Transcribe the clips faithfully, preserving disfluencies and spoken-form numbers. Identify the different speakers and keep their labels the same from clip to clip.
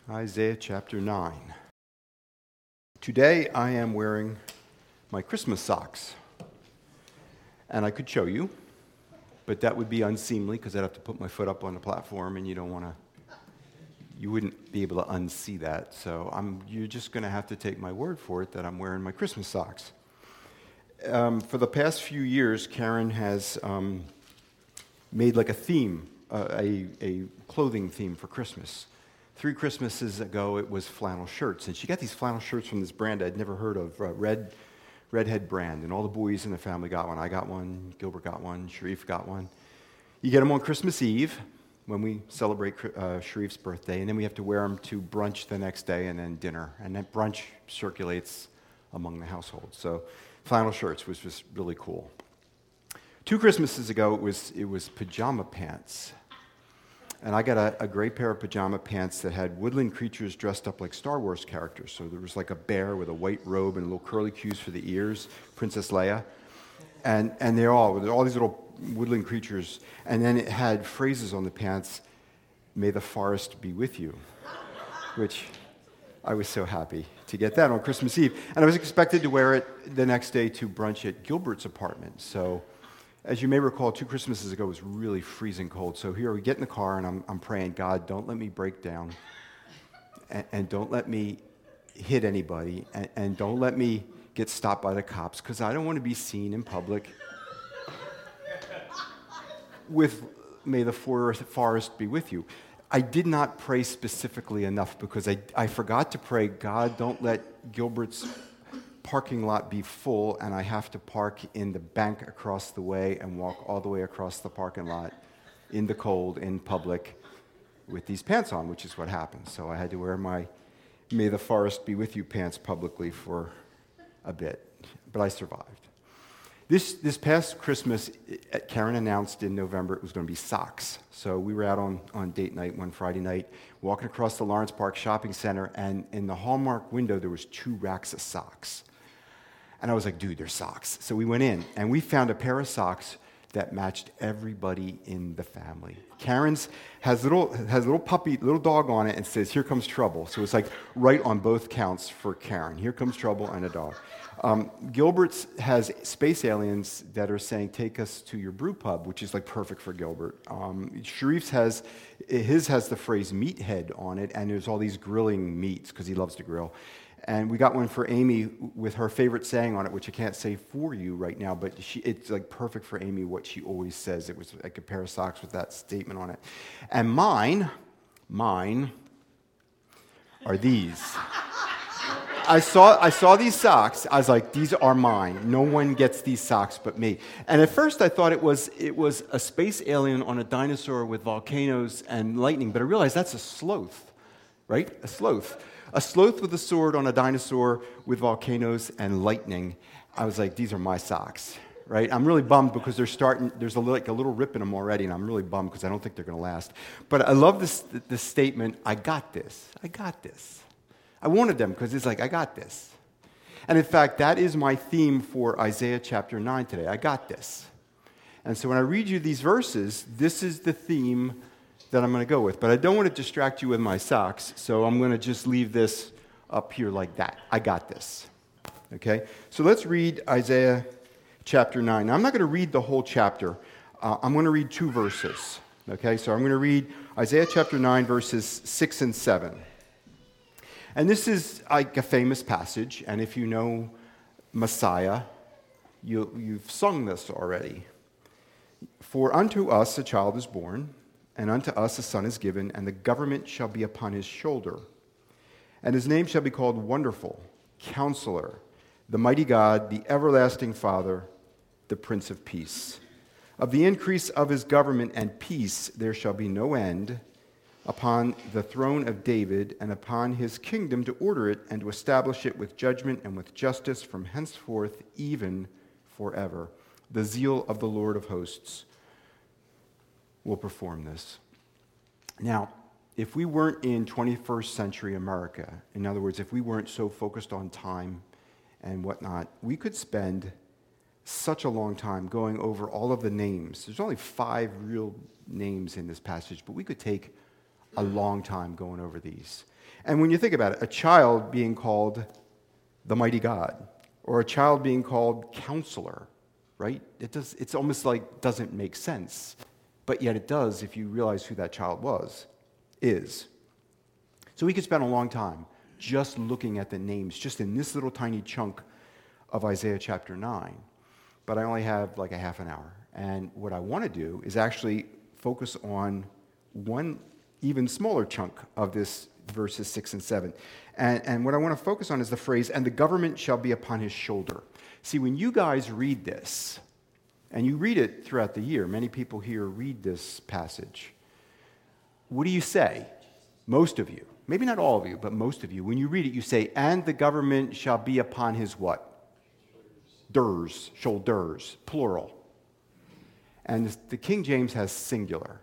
Speaker 1: Isaiah chapter nine. Today I am wearing my Christmas socks. And I could show you, but that would be unseemly because I'd have to put my foot up on the platform and you don't want to, you wouldn't be able to unsee that. So I'm, you're just going to have to take my word for it that I'm wearing my Christmas socks. Um, for the past few years, Karen has um, made like a theme, uh, a, a clothing theme for Christmas. Three Christmases ago, it was flannel shirts, and she got these flannel shirts from this brand I'd never heard of, uh, Red Redhead brand, and all the boys in the family got one. I got one, Gilbert got one, Sharif got one. You get them on Christmas Eve when we celebrate uh, Sharif's birthday, and then we have to wear them to brunch the next day and then dinner, and that brunch circulates among the household. So flannel shirts was just really cool. Two Christmases ago, it was it was pajama pants. And I got a, a gray pair of pajama pants that had woodland creatures dressed up like Star Wars characters. So there was like a bear with a white robe and little curly cues for the ears, Princess Leia. And and they're all, all these little woodland creatures. And then it had phrases on the pants, "May the forest be with you," which I was so happy to get that on Christmas Eve. And I was expected to wear it the next day to brunch at Gilbert's apartment. So as you may recall, two Christmases ago, it was really freezing cold. So here we get in the car, and I'm, I'm praying, God, don't let me break down, and, and don't let me hit anybody, and, and don't let me get stopped by the cops, because I don't want to be seen in public with, "May the forest be with you." I did not pray specifically enough, because I, I forgot to pray, God, don't let Gilbert's parking lot be full and I have to park in the bank across the way and walk all the way across the parking lot in the cold, in public, with these pants on, which is what happened. So I had to wear my "May the forest be with you" pants publicly for a bit, but I survived. This this past Christmas, Karen announced in November it was going to be socks. So we were out on, on date night one Friday night, walking across the Lawrence Park Shopping Center, and in the Hallmark window there was two racks of socks. And I was like, dude, they're socks. So we went in, and we found a pair of socks that matched everybody in the family. Karen's has little has a little puppy, little dog on it, and says, "Here comes trouble." So it's like right on both counts for Karen. Here comes trouble and a dog. Um, Gilbert's has space aliens that are saying, "Take us to your brew pub," which is like perfect for Gilbert. Um, Sharif's has, his has the phrase "meathead" on it, and there's all these grilling meats, because he loves to grill. And we got one for Amy with her favorite saying on it, which I can't say for you right now, but she, it's like perfect for Amy, what she always says. It was like a pair of socks with that statement on it. And mine, mine are these. I saw I saw these socks. I was like, these are mine. No one gets these socks but me. And at first I thought it was it was a space alien on a dinosaur with volcanoes and lightning, but I realized that's a sloth, right? A sloth. A sloth with a sword on a dinosaur with volcanoes and lightning. I was like, these are my socks, right? I'm really bummed because they're starting, there's a, like a little rip in them already, and I'm really bummed because I don't think they're going to last. But I love this, this statement, I got this. I got this. I wanted them because it's like, I got this. And in fact, that is my theme for Isaiah chapter nine today. I got this. And so when I read you these verses, this is the theme that I'm going to go with. But I don't want to distract you with my socks, so I'm going to just leave this up here like that. I got this. Okay? So let's read Isaiah chapter nine. Now, I'm not going to read the whole chapter. Uh, I'm going to read two verses. Okay? So I'm going to read Isaiah chapter nine, verses six and seven. And this is like a famous passage, and if you know Messiah, you, you've sung this already. "For unto us a child is born, and unto us a son is given, and the government shall be upon his shoulder. And his name shall be called Wonderful, Counselor, the Mighty God, the Everlasting Father, the Prince of Peace. Of the increase of his government and peace there shall be no end, upon the throne of David and upon his kingdom, to order it and to establish it with judgment and with justice from henceforth even forever. The zeal of the Lord of hosts will perform this." Now, if we weren't in twenty-first century America, in other words, if we weren't so focused on time and whatnot, we could spend such a long time going over all of the names. There's only five real names in this passage, but we could take a long time going over these. And when you think about it, a child being called the mighty God, or a child being called counselor, right? It does, it's almost like doesn't make sense. But yet it does if you realize who that child was, is. So we could spend a long time just looking at the names, just in this little tiny chunk of Isaiah chapter nine. But I only have like a half an hour. And what I want to do is actually focus on one even smaller chunk of this verses six and seven. And, and what I want to focus on is the phrase, and the government shall be upon his shoulder. See, when you guys read this, and you read it throughout the year, many people here read this passage, what do you say? Most of you, maybe not all of you, but most of you, when you read it, you say, and the government shall be upon his what? Ders, shoulders, plural. And the King James has singular.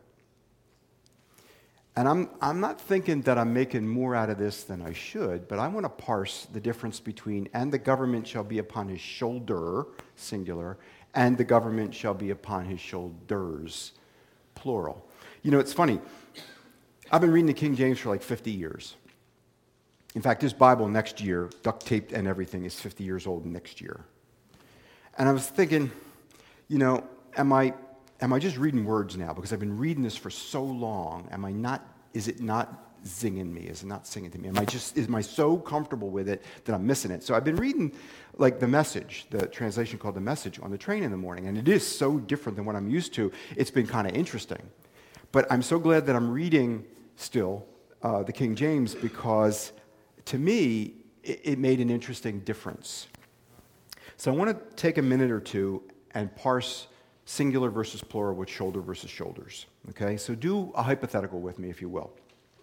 Speaker 1: And I'm, I'm not thinking that I'm making more out of this than I should, but I want to parse the difference between, and the government shall be upon his shoulder, singular, and the government shall be upon his shoulders, plural. You know, it's funny. I've been reading the King James for like fifty years. In fact, this Bible next year, duct taped and everything, is fifty years old next year. And I was thinking, you know, am I am I just reading words now? Because I've been reading this for so long. Am I not, is it not zinging me? Is it not singing to me? Am I just, am I so comfortable with it that I'm missing it? So I've been reading like the Message, the translation called the Message, on the train in the morning. And it is so different than what I'm used to. It's been kind of interesting. But I'm so glad that I'm reading still uh, the King James, because to me, it, it made an interesting difference. So I want to take a minute or two and parse singular versus plural with shoulder versus shoulders. Okay, so do a hypothetical with me, if you will.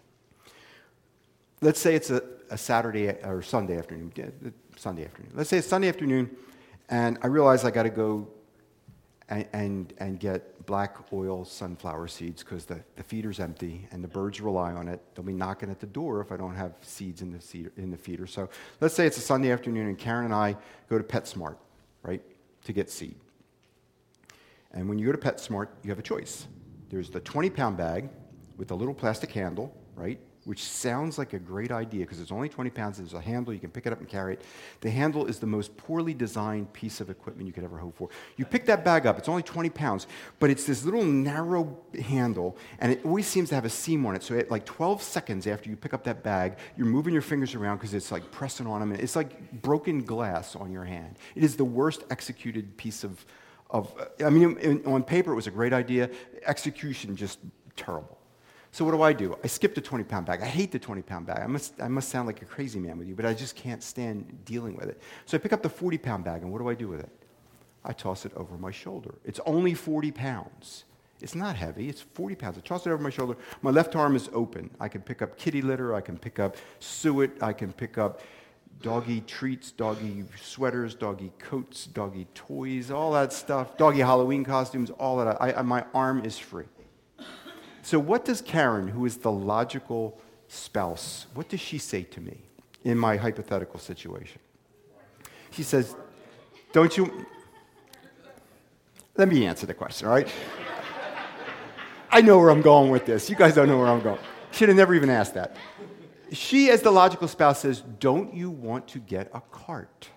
Speaker 1: Let's say it's a, a Saturday or Sunday afternoon. Sunday afternoon. Let's say it's Sunday afternoon, and I realize I got to go and, and and get black oil sunflower seeds because the, the feeder's empty and the birds rely on it. They'll be knocking at the door if I don't have seeds in the seed, in the feeder. So let's say it's a Sunday afternoon, and Karen and I go to PetSmart, right, to get seed. And when you go to PetSmart, you have a choice. There's the twenty-pound bag with a little plastic handle, right, which sounds like a great idea because it's only twenty pounds. There's a handle. You can pick it up and carry it. The handle is the most poorly designed piece of equipment you could ever hope for. You pick that bag up. It's only twenty pounds, but it's this little narrow handle, and it always seems to have a seam on it. So at like twelve seconds after you pick up that bag, you're moving your fingers around because it's like pressing on them. And it's like broken glass on your hand. It is the worst executed piece of Of, I mean, in, on paper, it was a great idea. Execution, just terrible. So what do I do? I skip the twenty-pound bag. I hate the twenty-pound bag. I must, I must sound like a crazy man with you, but I just can't stand dealing with it. So I pick up the forty-pound bag, and what do I do with it? I toss it over my shoulder. It's only forty pounds. It's not heavy. It's forty pounds. I toss it over my shoulder. My left arm is open. I can pick up kitty litter. I can pick up suet. I can pick up doggy treats, doggy sweaters, doggy coats, doggy toys, all that stuff, doggy Halloween costumes, all that. I, I, my arm is free. So what does Karen, who is the logical spouse, what does she say to me in my hypothetical situation? She says, don't you... Let me answer the question, all right? I know where I'm going with this. You guys don't know where I'm going. Should have never even asked that. She, as the logical spouse, says, don't you want to get a cart?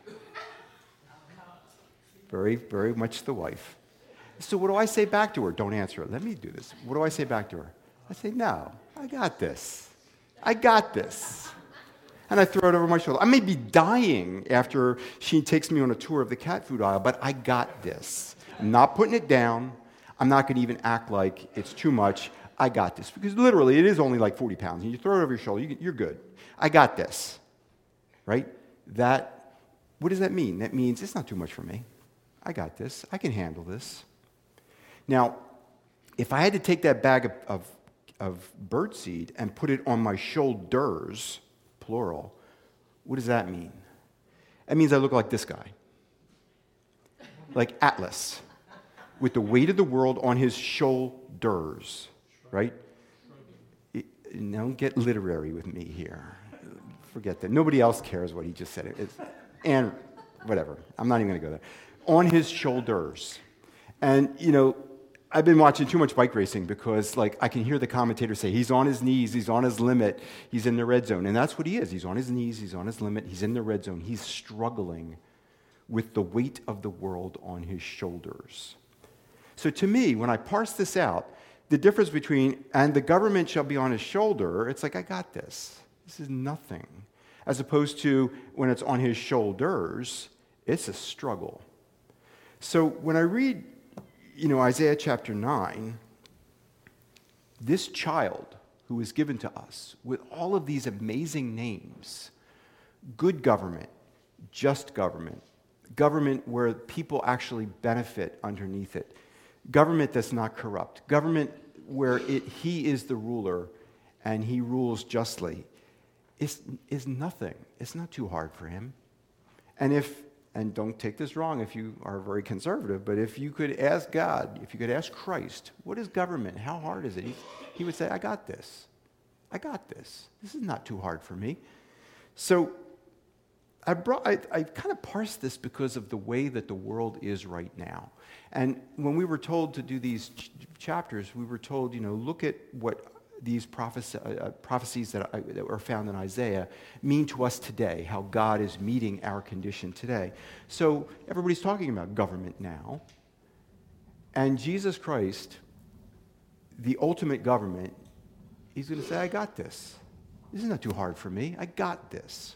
Speaker 1: Very, very much the wife. So what do I say back to her? Don't answer it. Let me do this. What do I say back to her? I say, no, I got this. I got this. And I throw it over my shoulder. I may be dying after she takes me on a tour of the cat food aisle, but I got this. I'm not putting it down. I'm not going to even act like it's too much. I got this. Because literally, it is only like forty pounds. And you throw it over your shoulder, you, you're good. I got this. Right? That, what does that mean? That means it's not too much for me. I got this. I can handle this. Now, if I had to take that bag of, of, of birdseed and put it on my shoulders, plural, what does that mean? That means I look like this guy. Like Atlas, with the weight of the world on his shoulders. Right? Don't get literary with me here. Forget that. Nobody else cares what he just said. It's, and whatever. I'm not even going to go there. On his shoulders. And, you know, I've been watching too much bike racing because, like, I can hear the commentators say, he's on his knees, he's on his limit, he's in the red zone. And that's what he is. He's on his knees, he's on his limit, he's in the red zone. He's struggling with the weight of the world on his shoulders. So to me, when I parse this out, the difference between, and the government shall be on his shoulder, it's like, I got this. This is nothing. As opposed to when it's on his shoulders, it's a struggle. So when I read, you know, Isaiah chapter nine, this child who is given to us with all of these amazing names, good government, just government, government where people actually benefit underneath it, government that's not corrupt, government where it, he is the ruler and he rules justly, is, is nothing. It's not too hard for him. And if, and don't take this wrong if you are very conservative, but if you could ask God, if you could ask Christ, what is government? How hard is it? He, he would say, I got this. I got this. This is not too hard for me. So I brought, I, I kind of parsed this because of the way that the world is right now. And when we were told to do these ch- chapters, we were told, you know, look at what these prophecy, uh, prophecies that, I, that were found in Isaiah mean to us today, how God is meeting our condition today. So everybody's talking about government now. And Jesus Christ, the ultimate government, he's going to say, I got this. This is not too hard for me. I got this.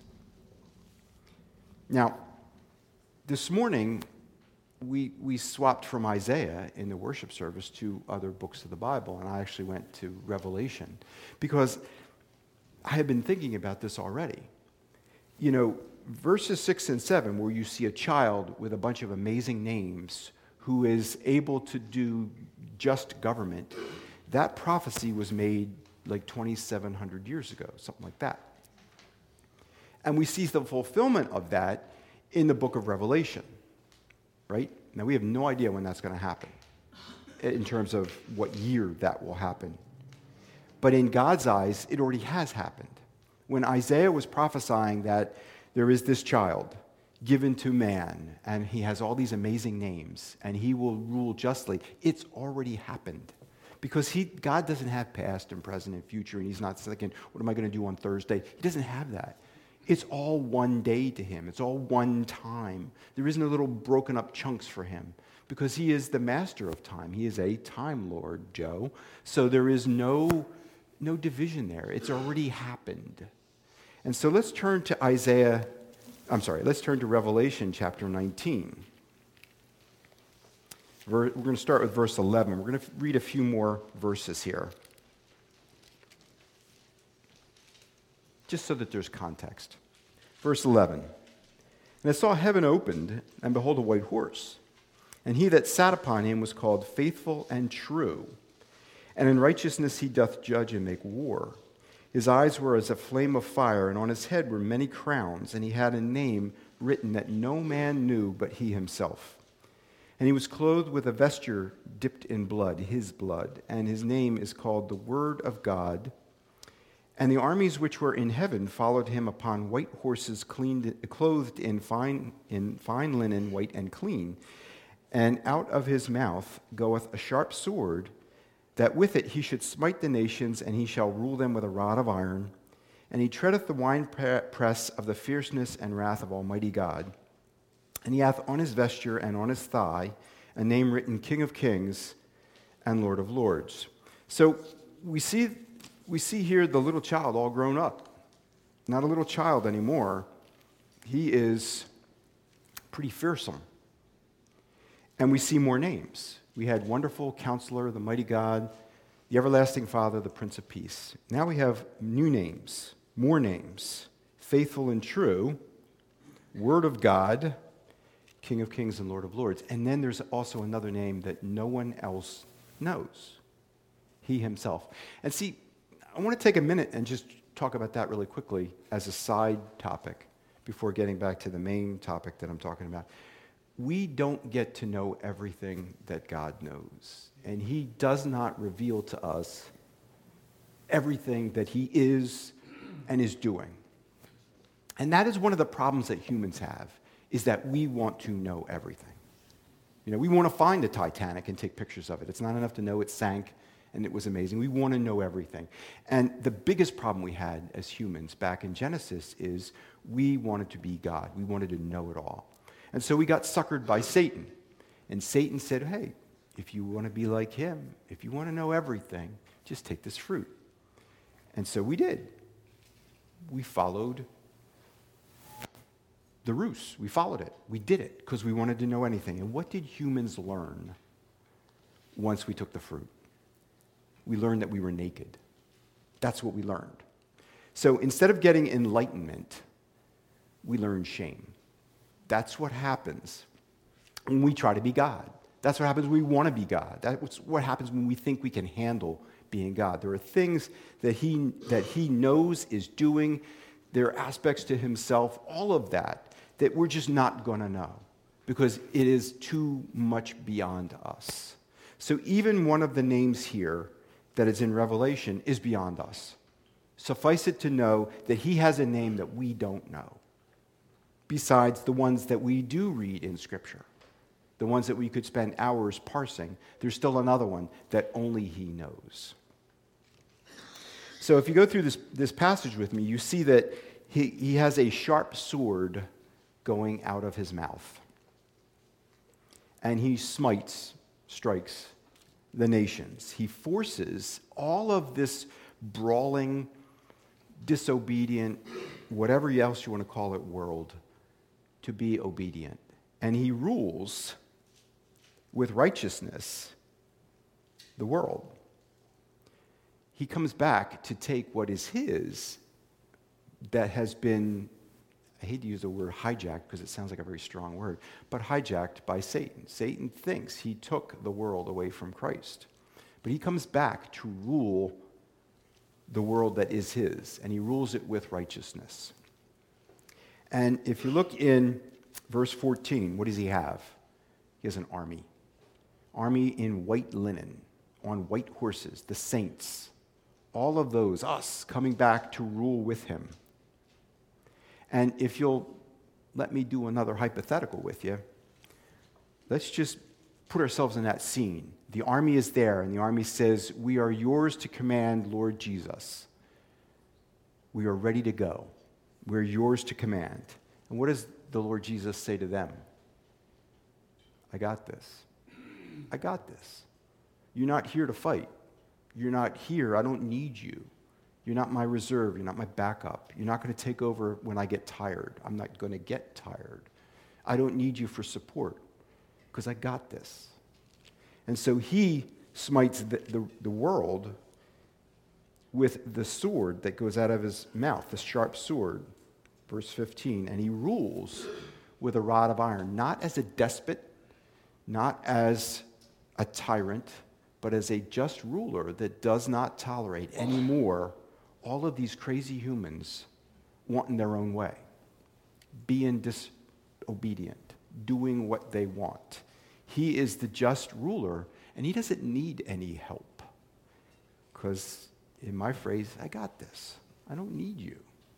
Speaker 1: Now, this morning, we we swapped from Isaiah in the worship service to other books of the Bible, and I actually went to Revelation because I had been thinking about this already. You know, verses six and seven, where you see a child with a bunch of amazing names who is able to do just government, that prophecy was made like twenty-seven hundred years ago, something like that. And we see the fulfillment of that in the book of Revelation, right? Now, we have no idea when that's going to happen in terms of what year that will happen. But in God's eyes, it already has happened. When Isaiah was prophesying that there is this child given to man, and he has all these amazing names, and he will rule justly, it's already happened. Because he, God doesn't have past and present and future, and he's not thinking, what am I going to do on Thursday? He doesn't have that. It's all one day to him. It's all one time. There isn't a little broken up chunks for him because he is the master of time. He is a time lord, Joe. So there is no, no division there. It's already happened. And so let's turn to Isaiah, I'm sorry, let's turn to Revelation chapter nineteen. We're going to start with verse eleven. We're going to read a few more verses here, just so that there's context. Verse eleven. And I saw heaven opened, and behold, a white horse. And he that sat upon him was called Faithful and True. And in righteousness he doth judge and make war. His eyes were as a flame of fire, and on his head were many crowns, and he had a name written that no man knew but he himself. And he was clothed with a vesture dipped in blood, his blood, and his name is called the Word of God. And the armies which were in heaven followed him upon white horses, cleaned, clothed in fine, in fine linen, white and clean. And out of his mouth goeth a sharp sword, that with it he should smite the nations, and he shall rule them with a rod of iron. And he treadeth the winepress of the fierceness and wrath of Almighty God. And he hath on his vesture and on his thigh a name written, King of Kings and Lord of Lords. So we see... We see here the little child all grown up. Not a little child anymore. He is pretty fearsome. And we see more names. We had Wonderful Counselor, the Mighty God, the Everlasting Father, the Prince of Peace. Now we have new names, more names. Faithful and True, Word of God, King of Kings and Lord of Lords. And then there's also another name that no one else knows. He himself. And see, I want to take a minute and just talk about that really quickly as a side topic before getting back to the main topic that I'm talking about. We don't get to know everything that God knows, and he does not reveal to us everything that he is and is doing. And that is one of the problems that humans have, is that we want to know everything. You know, we want to find the Titanic and take pictures of it. It's not enough to know it sank and it was amazing. We want to know everything. And the biggest problem we had as humans back in Genesis is we wanted to be God. We wanted to know it all. And so we got suckered by Satan. And Satan said, hey, if you want to be like him, if you want to know everything, just take this fruit. And so we did. We followed the ruse. We followed it. We did it because we wanted to know anything. And what did humans learn once we took the fruit? We learned that we were naked. That's what we learned. So instead of getting enlightenment, we learned shame. That's what happens when we try to be God. That's what happens when we want to be God. That's what happens when we think we can handle being God. There are things that he, that he knows is doing. There are aspects to himself, all of that, that we're just not going to know because it is too much beyond us. So even one of the names here that is in Revelation is beyond us. Suffice it to know that he has a name that we don't know, besides the ones that we do read in Scripture, the ones that we could spend hours parsing. There's still another one that only he knows. So if you go through this, this passage with me, you see that he, he has a sharp sword going out of his mouth. And he smites, strikes the nations. He forces all of this brawling, disobedient, whatever else you want to call it, world to be obedient. And he rules with righteousness the world. He comes back to take what is his that has been, I hate to use the word hijacked because it sounds like a very strong word, but hijacked by Satan. Satan thinks he took the world away from Christ. But he comes back to rule the world that is his, and he rules it with righteousness. And if you look in verse fourteen, what does he have? He has an army. Army in white linen, on white horses, the saints. All of those, us, coming back to rule with him. And if you'll let me do another hypothetical with you, let's just put ourselves in that scene. The army is there, and the army says, we are yours to command, Lord Jesus. We are ready to go. We're yours to command. And what does the Lord Jesus say to them? I got this. I got this. You're not here to fight. You're not here. I don't need you. You're not my reserve. You're not my backup. You're not going to take over when I get tired. I'm not going to get tired. I don't need you for support because I got this. And so he smites the, the, the world with the sword that goes out of his mouth, the sharp sword, verse fifteen, and he rules with a rod of iron, not as a despot, not as a tyrant, but as a just ruler that does not tolerate anymore all of these crazy humans wanting their own way, being disobedient, doing what they want. He is the just ruler, and he doesn't need any help. Because, in my phrase, I got this. I don't need you.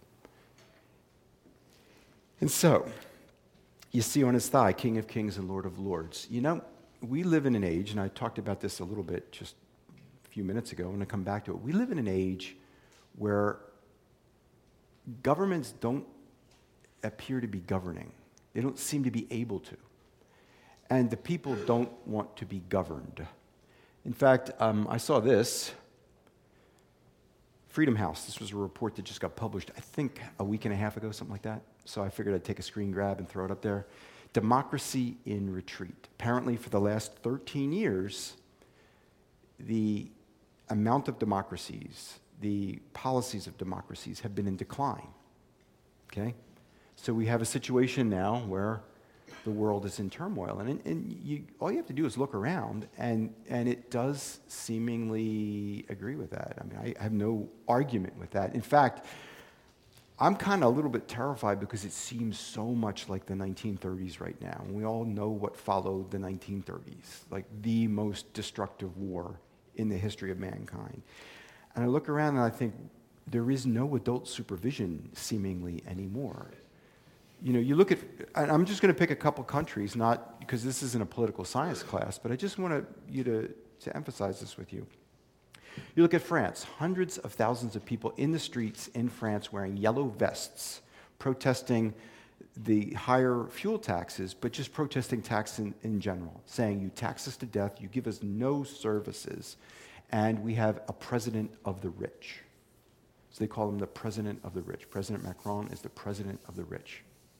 Speaker 1: And so, you see on his thigh, King of Kings and Lord of Lords. You know, we live in an age, and I talked about this a little bit just a few minutes ago, I'm going to come back to it. We live in an age where governments don't appear to be governing. They don't seem to be able to. And the people don't want to be governed. In fact, um, I saw this. Freedom House, this was a report that just got published, I think, a week and a half ago, something like that. So I figured I'd take a screen grab and throw it up there. Democracy in retreat. Apparently, for the last thirteen years, the amount of democracies, the policies of democracies have been in decline. Okay? So we have a situation now where the world is in turmoil. And, and you, all you have to do is look around, and, and it does seemingly agree with that. I mean, I have no argument with that. In fact, I'm kind of a little bit terrified because it seems so much like the nineteen thirties right now. And we all know what followed the nineteen thirties, like the most destructive war in the history of mankind. And I look around and I think there is no adult supervision seemingly anymore. You know, you look at, and I'm just going to pick a couple countries, not because this isn't a political science class, but I just want to, you to, to emphasize this with you. You look at France, hundreds of thousands of people in the streets in France wearing yellow vests, protesting the higher fuel taxes, but just protesting tax in, in general, saying you tax us to death, you give us no services, and we have a president of the rich. So they call him the president of the rich. President Macron is the president of the rich.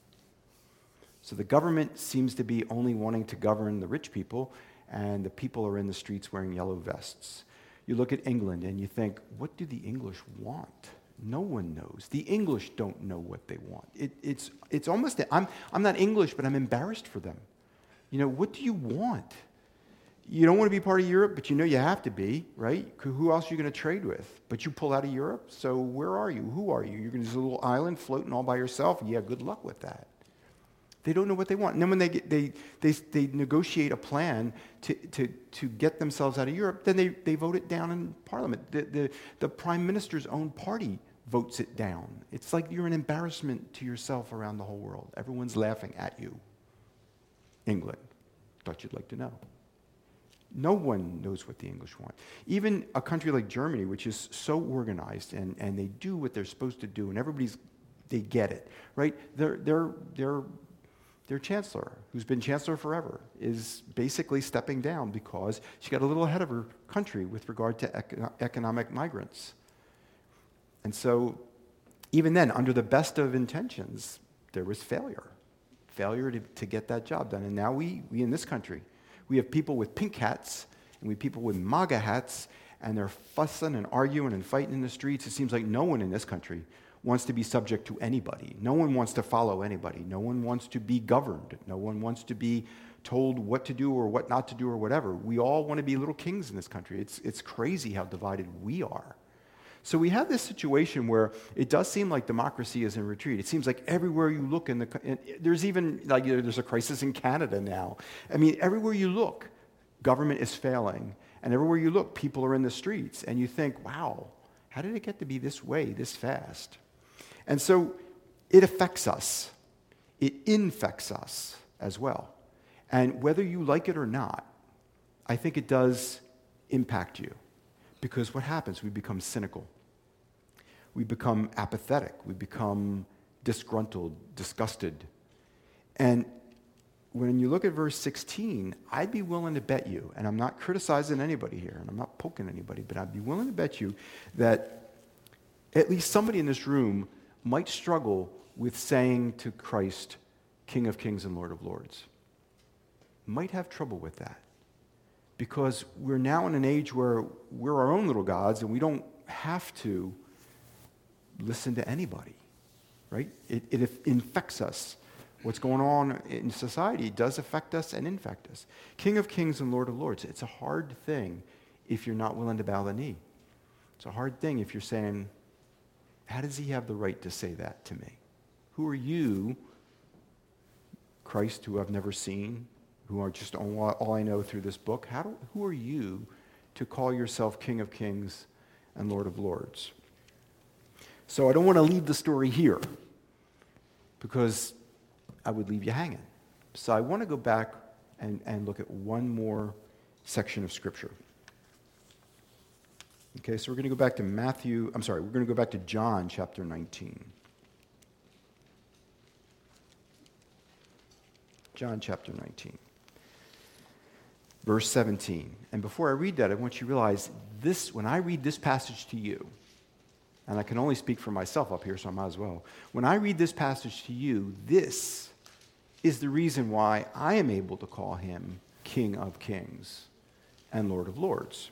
Speaker 1: So the government seems to be only wanting to govern the rich people, and the people are in the streets wearing yellow vests. You look at England and you think, what do the English want? No one knows. The English don't know what they want. It, it's, it's almost, I'm, I'm not English, but I'm embarrassed for them. You know, what do you want? You don't want to be part of Europe, but you know you have to be, right? Who else are you going to trade with? But you pull out of Europe, so where are you? Who are you? You're going to this little island floating all by yourself? Yeah, good luck with that. They don't know what they want. And then when they, get, they, they, they negotiate a plan to, to, to get themselves out of Europe, then they, they vote it down in Parliament. The, the, the Prime Minister's own party votes it down. It's like you're an embarrassment to yourself around the whole world. Everyone's laughing at you. England. Thought you'd like to know. No one knows what the English want. Even a country like Germany, which is so organized and, and they do what they're supposed to do, and everybody's, they get it, right? They're, they're, they're, Their chancellor, who's been chancellor forever, is basically stepping down because she got a little ahead of her country with regard to eco- economic migrants. And so even then, under the best of intentions, there was failure. Failure to, to get that job done. And now we, we in this country, we have people with pink hats and we have people with MAGA hats, and they're fussing and arguing and fighting in the streets. It seems like no one in this country wants to be subject to anybody. No one wants to follow anybody. No one wants to be governed. No one wants to be told what to do or what not to do or whatever. We all want to be little kings in this country. It's, it's crazy how divided we are. So we have this situation where it does seem like democracy is in retreat. It seems like everywhere you look, in the in, there's even, like, you know, there's a crisis in Canada now. I mean, everywhere you look, government is failing. And everywhere you look, people are in the streets. And you think, wow, how did it get to be this way, this fast? And so it affects us. It infects us as well. And whether you like it or not, I think it does impact you. Because what happens? We become cynical. We become apathetic. We become disgruntled, disgusted. And when you look at verse sixteen, I'd be willing to bet you, and I'm not criticizing anybody here, and I'm not poking anybody, but I'd be willing to bet you that at least somebody in this room might struggle with saying to Christ, King of Kings and Lord of Lords. Might have trouble with that. Because we're now in an age where we're our own little gods and we don't have to listen to anybody, right? It, it infects us. What's going on in society does affect us and infect us. King of Kings and Lord of Lords, it's a hard thing if you're not willing to bow the knee. It's a hard thing if you're saying, how does he have the right to say that to me? Who are you, Christ, who I've never seen, who are just all, all I know through this book? How do, who are you to call yourself King of Kings and Lord of Lords? So I don't want to leave the story here because I would leave you hanging. So I want to go back and, and look at one more section of Scripture. Okay, so we're going to go back to Matthew, I'm sorry, we're going to go back to John chapter nineteen. John chapter nineteen. Verse seventeen. And before I read that, I want you to realize this, when I read this passage to you, and I can only speak for myself up here, so I might as well. When I read this passage to you, this is the reason why I am able to call him King of Kings and Lord of Lords.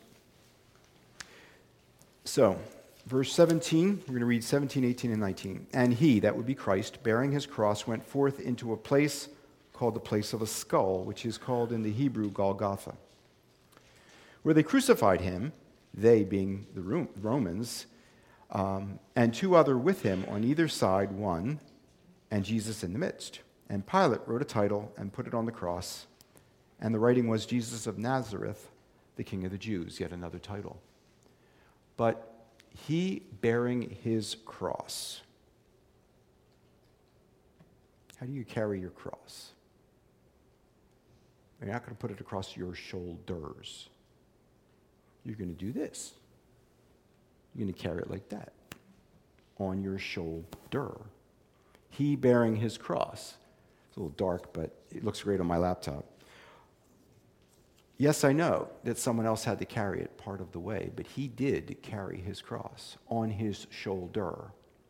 Speaker 1: So, verse seventeen, we're going to read seventeen, eighteen, and nineteen. And he, that would be Christ, bearing his cross, went forth into a place called the place of a skull, which is called in the Hebrew Golgotha, where they crucified him, they being the Romans, um, and two other with him on either side, one, and Jesus in the midst. And Pilate wrote a title and put it on the cross, and the writing was Jesus of Nazareth, the King of the Jews, yet another title. But he bearing his cross. How do you carry your cross? You're not going to put it across your shoulders. You're going to do this. You're going to carry it like that, on your shoulder. He bearing his cross. It's a little dark, but it looks great on my laptop. Yes, I know that someone else had to carry it part of the way, but he did carry his cross on his shoulder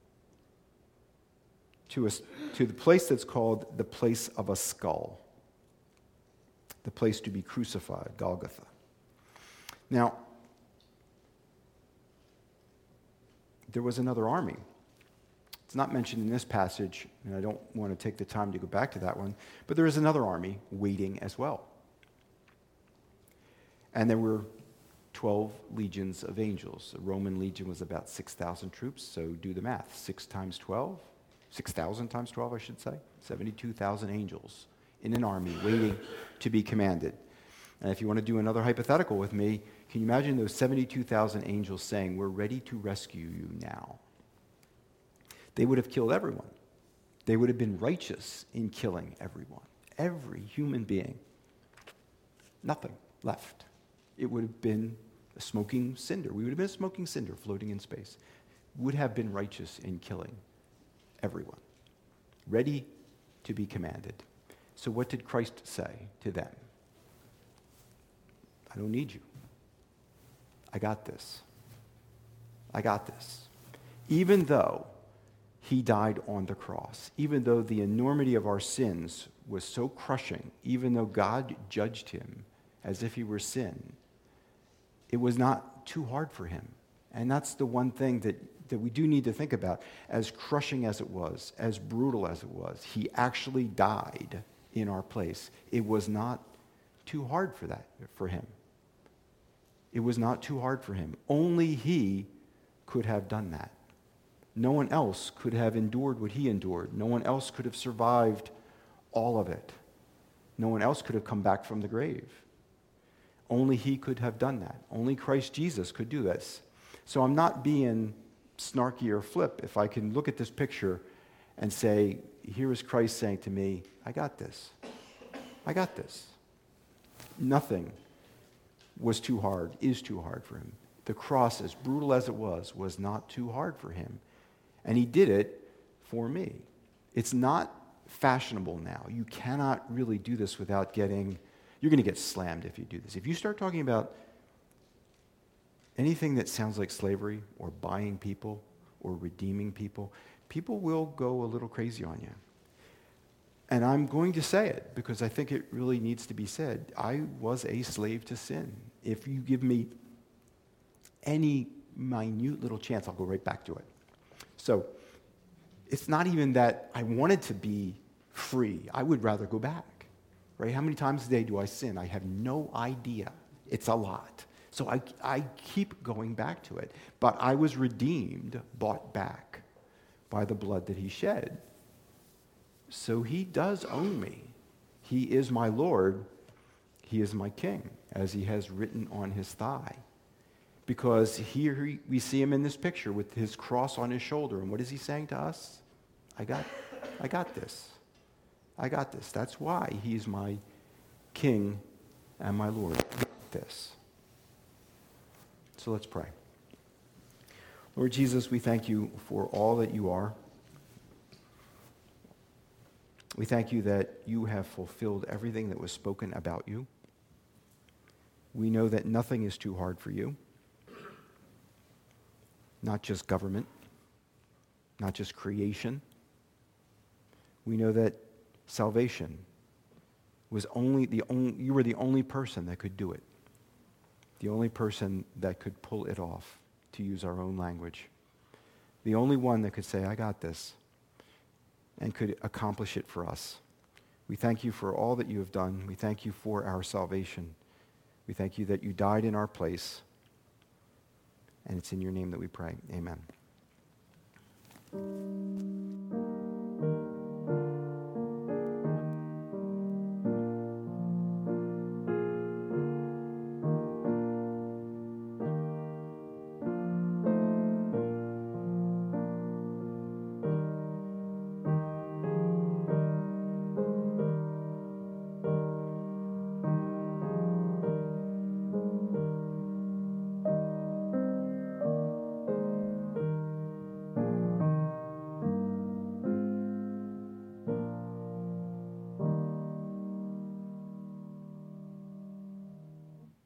Speaker 1: to, a, to the place that's called the place of a skull, the place to be crucified, Golgotha. Now, there was another army. It's not mentioned in this passage, and I don't want to take the time to go back to that one, but there is another army waiting as well. And there were twelve legions of angels. The Roman legion was about six thousand troops, so do the math. six times twelve, six thousand times twelve, I should say, seventy-two thousand angels in an army waiting to be commanded. And if you want to do another hypothetical with me, can you imagine those seventy-two thousand angels saying, "We're ready to rescue you now"? They would have killed everyone. They would have been righteous in killing everyone. Every human being. Nothing left. It would have been a smoking cinder. We would have been a smoking cinder floating in space. Would have been righteous in killing everyone. Ready to be commanded. So what did Christ say to them? I don't need you. I got this. I got this. Even though he died on the cross, even though the enormity of our sins was so crushing, even though God judged him as if he were sin, it was not too hard for him. And that's the one thing that, that we do need to think about. As crushing as it was, as brutal as it was, he actually died in our place. It was not too hard for that, for him. It was not too hard for him. Only he could have done that. No one else could have endured what he endured. No one else could have survived all of it. No one else could have come back from the grave. Only he could have done that. Only Christ Jesus could do this. So I'm not being snarky or flip if I can look at this picture and say, here is Christ saying to me, I got this. I got this. Nothing was too hard, is too hard for him. The cross, as brutal as it was, was not too hard for him. And he did it for me. It's not fashionable now. You cannot really do this without getting, you're going to get slammed if you do this. If you start talking about anything that sounds like slavery or buying people or redeeming people, people will go a little crazy on you. And I'm going to say it because I think it really needs to be said. I was a slave to sin. If you give me any minute little chance, I'll go right back to it. So it's not even that I wanted to be free. I would rather go back, right? How many times a day do I sin? I have no idea. It's a lot. So I, I keep going back to it. But I was redeemed, bought back by the blood that he shed. So he does own me. He is my Lord. He is my King, as he has written on his thigh. Because here we see him in this picture with his cross on his shoulder. And what is he saying to us? I got, I got this. I got this. That's why he's my King and my Lord. I got this. So let's pray. Lord Jesus, we thank you for all that you are. We thank you that you have fulfilled everything that was spoken about you. We know that nothing is too hard for you. Not just government, not just creation. We know that salvation was only the only, you were the only person that could do it. The only person that could pull it off, to use our own language. The only one that could say, I got this, and could accomplish it for us. We thank you for all that you have done. We thank you for our salvation. We thank you that you died in our place. And it's in your name that we pray. Amen.